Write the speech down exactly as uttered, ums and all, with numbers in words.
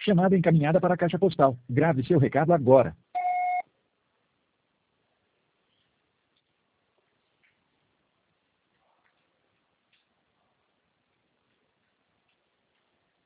Chamada encaminhada para a caixa postal. Grave seu recado agora.